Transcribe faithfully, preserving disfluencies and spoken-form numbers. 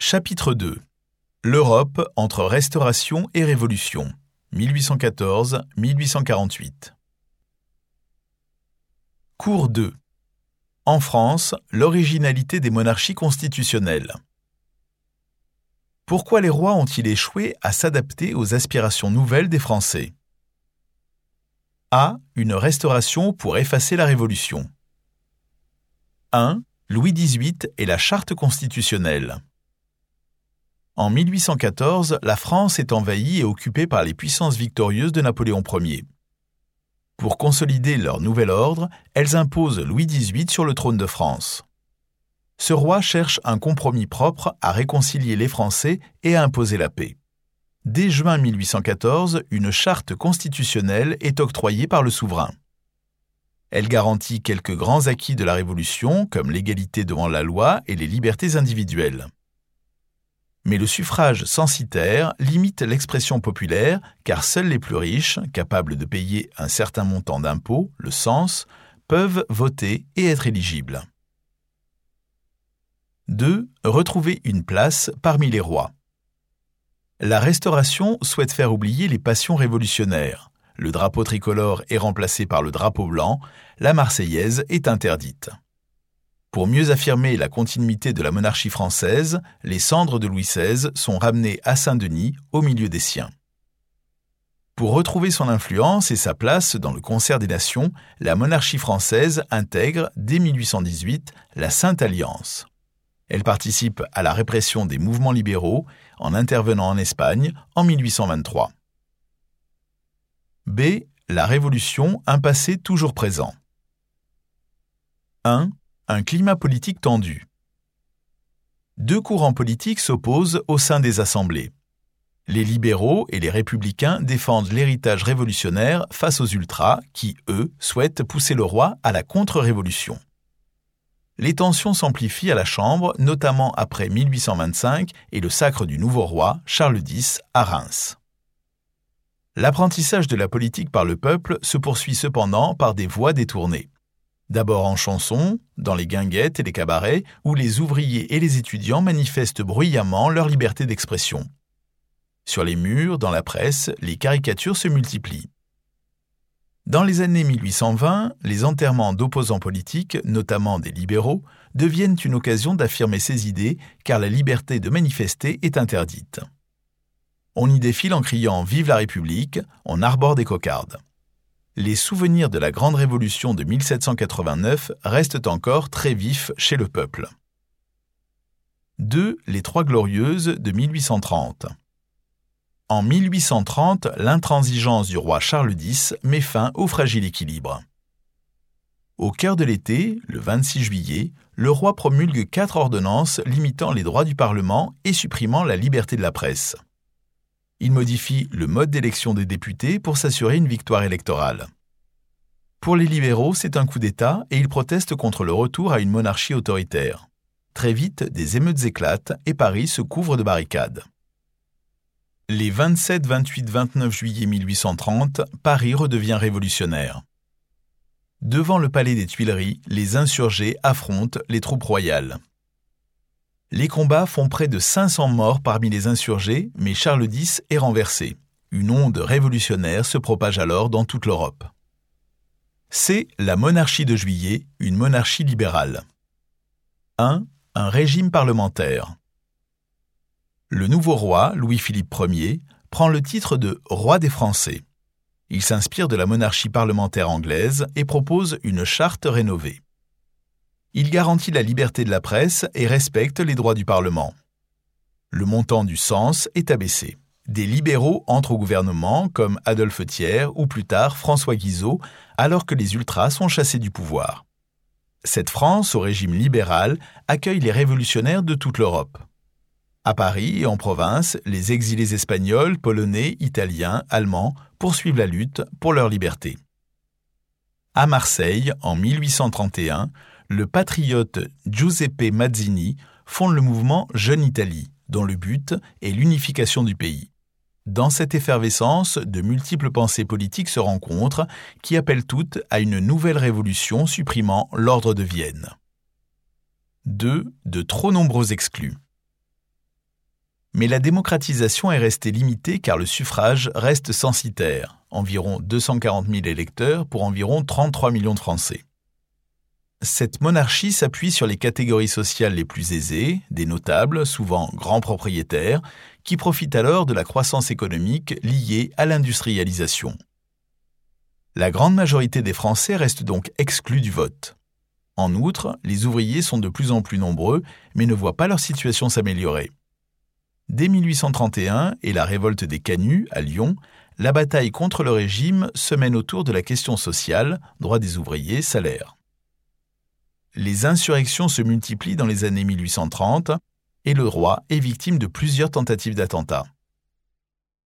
Chapitre deux. L'Europe entre Restauration et Révolution, mille huit cent quatorze à mille huit cent quarante-huit. Cours deux. En France, l'originalité des monarchies constitutionnelles. Pourquoi les rois ont-ils échoué à s'adapter aux aspirations nouvelles des Français? A. Une restauration pour effacer la Révolution. un. Louis dix-huit et la Charte constitutionnelle. En mille huit cent quatorze, la France est envahie et occupée par les puissances victorieuses de Napoléon Ier. Pour consolider leur nouvel ordre, elles imposent Louis dix-huit sur le trône de France. Ce roi cherche un compromis propre à réconcilier les Français et à imposer la paix. Dès juin mille huit cent quatorze, une charte constitutionnelle est octroyée par le souverain. Elle garantit quelques grands acquis de la Révolution, comme l'égalité devant la loi et les libertés individuelles. Mais le suffrage censitaire limite l'expression populaire car seuls les plus riches, capables de payer un certain montant d'impôts, le cens, peuvent voter et être éligibles. deux. Retrouver une place parmi les rois. La Restauration souhaite faire oublier les passions révolutionnaires. Le drapeau tricolore est remplacé par le drapeau blanc, la Marseillaise est interdite. Pour mieux affirmer la continuité de la monarchie française, les cendres de Louis seize sont ramenées à Saint-Denis au milieu des siens. Pour retrouver son influence et sa place dans le concert des nations, la monarchie française intègre, dès mille huit cent dix-huit, la Sainte Alliance. Elle participe à la répression des mouvements libéraux en intervenant en Espagne en mille huit cent vingt-trois. B. La Révolution, un passé toujours présent. un. Un climat politique tendu. Deux courants politiques s'opposent au sein des assemblées. Les libéraux et les républicains défendent l'héritage révolutionnaire face aux ultras qui, eux, souhaitent pousser le roi à la contre-révolution. Les tensions s'amplifient à la Chambre, notamment après mille huit cent vingt-cinq et le sacre du nouveau roi, Charles dix, à Reims. L'apprentissage de la politique par le peuple se poursuit cependant par des voies détournées. D'abord en chanson, dans les guinguettes et les cabarets, où les ouvriers et les étudiants manifestent bruyamment leur liberté d'expression. Sur les murs, dans la presse, les caricatures se multiplient. Dans les années mille huit cent vingt, les enterrements d'opposants politiques, notamment des libéraux, deviennent une occasion d'affirmer ses idées car la liberté de manifester est interdite. On y défile en criant « Vive la République », on arbore des cocardes. Les souvenirs de la Grande Révolution de mille sept cent quatre-vingt-neuf restent encore très vifs chez le peuple. deux. Les Trois Glorieuses de mille huit cent trente. En mille huit cent trente, l'intransigeance du roi Charles dix met fin au fragile équilibre. Au cœur de l'été, le vingt-six juillet, le roi promulgue quatre ordonnances limitant les droits du Parlement et supprimant la liberté de la presse. Il modifie le mode d'élection des députés pour s'assurer une victoire électorale. Pour les libéraux, c'est un coup d'État et ils protestent contre le retour à une monarchie autoritaire. Très vite, des émeutes éclatent et Paris se couvre de barricades. Les vingt-sept, vingt-huit, vingt-neuf juillet mille huit cent trente, Paris redevient révolutionnaire. Devant le palais des Tuileries, les insurgés affrontent les troupes royales. Les combats font près de cinq cents morts parmi les insurgés, mais Charles dix est renversé. Une onde révolutionnaire se propage alors dans toute l'Europe. C'est la monarchie de Juillet, une monarchie libérale. un. Un régime parlementaire. Le nouveau roi, Louis-Philippe Ier, prend le titre de « roi des Français ». Il s'inspire de la monarchie parlementaire anglaise et propose une charte rénovée. Il garantit la liberté de la presse et respecte les droits du Parlement. Le montant du cens est abaissé. Des libéraux entrent au gouvernement comme Adolphe Thiers ou plus tard François Guizot, alors que les ultras sont chassés du pouvoir. Cette France, au régime libéral, accueille les révolutionnaires de toute l'Europe. À Paris et en province, les exilés espagnols, polonais, italiens, allemands poursuivent la lutte pour leur liberté. À Marseille, en mille huit cent trente et un, le patriote Giuseppe Mazzini fonde le mouvement Jeune Italie, dont le but est l'unification du pays. Dans cette effervescence, de multiples pensées politiques se rencontrent qui appellent toutes à une nouvelle révolution supprimant l'ordre de Vienne. deux. De trop nombreux exclus. Mais la démocratisation est restée limitée car le suffrage reste censitaire, environ deux cent quarante mille électeurs pour environ trente-trois millions de Français. Cette monarchie s'appuie sur les catégories sociales les plus aisées, des notables, souvent grands propriétaires, qui profitent alors de la croissance économique liée à l'industrialisation. La grande majorité des Français reste donc exclue du vote. En outre, les ouvriers sont de plus en plus nombreux, mais ne voient pas leur situation s'améliorer. Dès mille huit cent trente et un et la révolte des Canuts, à Lyon, la bataille contre le régime se mène autour de la question sociale, droit des ouvriers, salaire. Les insurrections se multiplient dans les années mille huit cent trente et le roi est victime de plusieurs tentatives d'attentats.